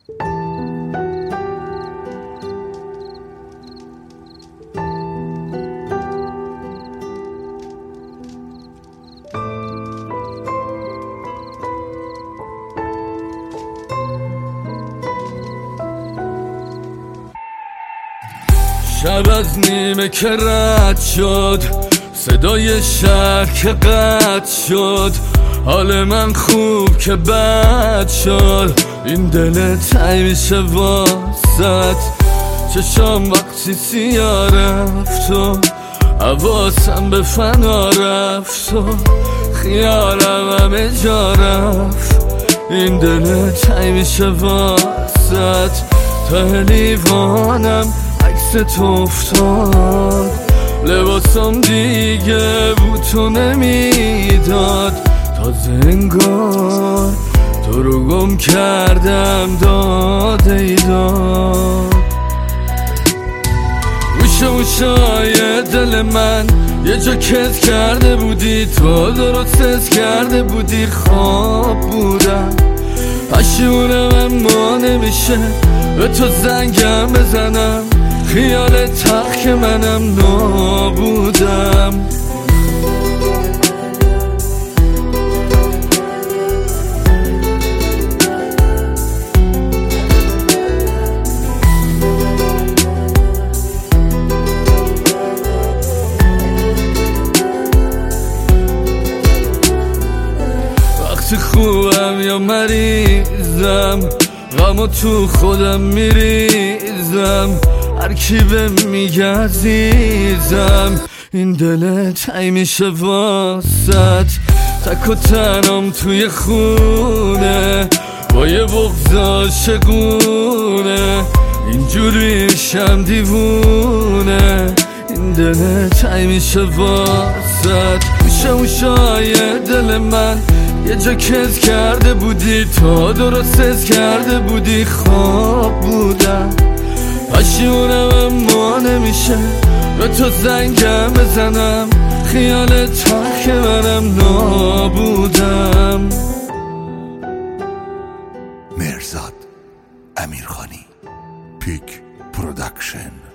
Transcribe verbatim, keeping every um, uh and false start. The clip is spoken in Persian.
شب از نیمه که رد شد، صدای شهر که قطع شد، حال من خوب که بد شد. این دل تنگ میشه واسط، چشام وقتی سیاه رفت و حواسم به فنا رفت و خیالم همه جا رفت. این دل تنگ میشه واسط، تا لیوانم عکس تو افتاد. لباسم دیگه بوتو نمیداد، تازه انگار تو رو گم کردم داده ای داد. گوشه گوشای دل من یه جا کز کرده بودی، تو درست حس کرده بودی خواب بودم. پشیمونم اما نمیشه به تو زنگم بزنم، خیال تخت که منم نابودم. وقتی خوبم یا مریضم، غمو تو خودم میریزم، هر کی به میگه عزیزم. این دل تنگ میشه واسط، تک و تنم توی خونه با یه بغض عاشقونه، اینجوری میشم دیوونه. این دل تنگ میشه واسط، گوشه گوشای دل من یه جا کز کرده بودی، تو درست حس کرده بودی خواب بودم. پشیمونم اما نمیشه به تو زنگم بزنم، خیال تخت که منم نابودم. مرزاد امیرخانی، پیک پرودکشن.